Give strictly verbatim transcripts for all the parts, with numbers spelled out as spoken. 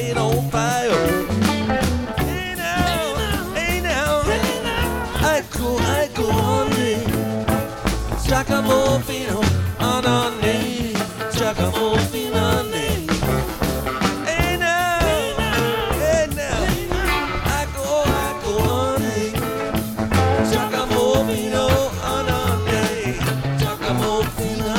head on fire. Hey now, hey now, I go, I go on me. Giacomo Fino, on on me. Giacomo Fino, hey now, hey now, I go, I go on me. Giacomo Fino, on on me. Giacomo Fino.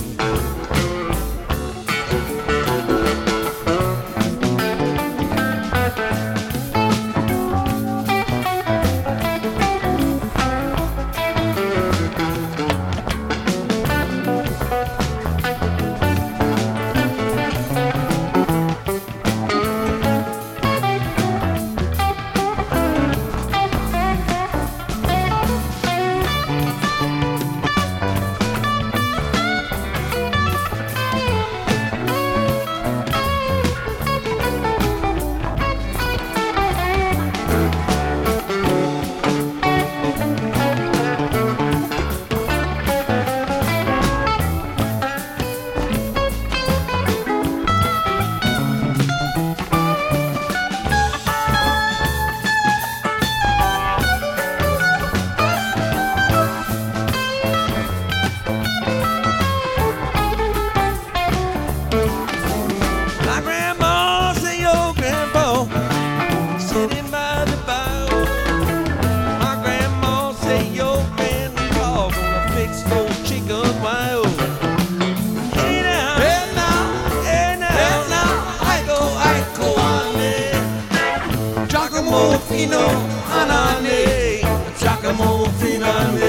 Giacomo Fino, anane, Giacomo Fino,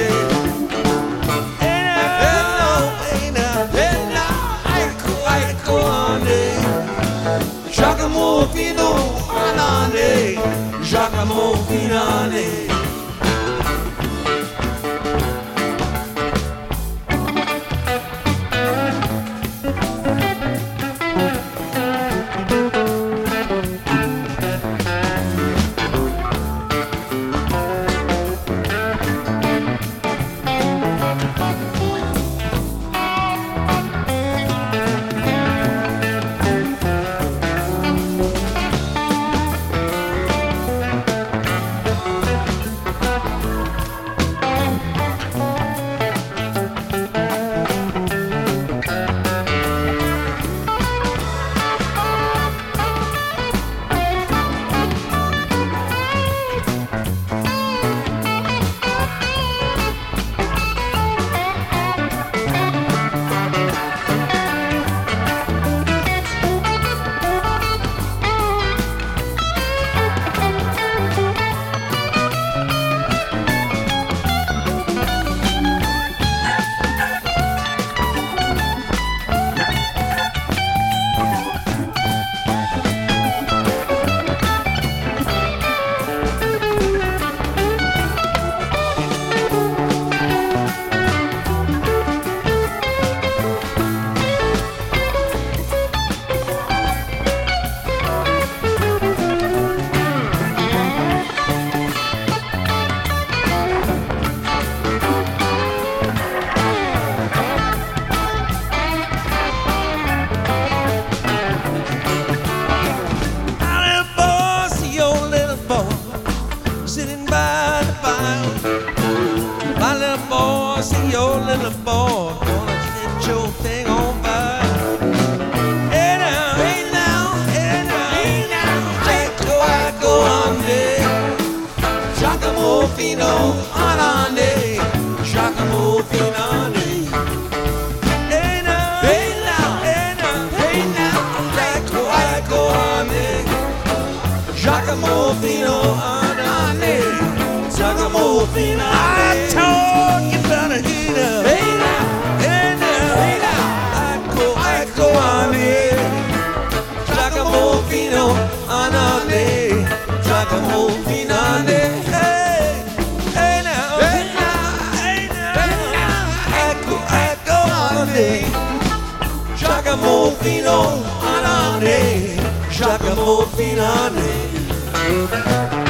hey now, hey now, hey now, ecco, ecco, ane. Giacomo Fino, anane, Giacomo Fino. See your little boy gonna set your thing on fire. Hey now, hey now, hey now, hey now, ecco, ecco, ande. Giacomo Fino, anande, Giacomo Fino. Hey now, hey now, hey now, hey now, ecco, ecco, ande. Giacomo Fino, anande, Giacomo Fino. I told you better heat up. Hey now, hey now, hey now, ecco, ecco, ande. Giacomo Fino, anande, Giacomo Fino, ande. Hey, hey now, hey now, hey now, ecco, ecco, ande. Giacomo Fino, anande, Giacomo Fino, ande.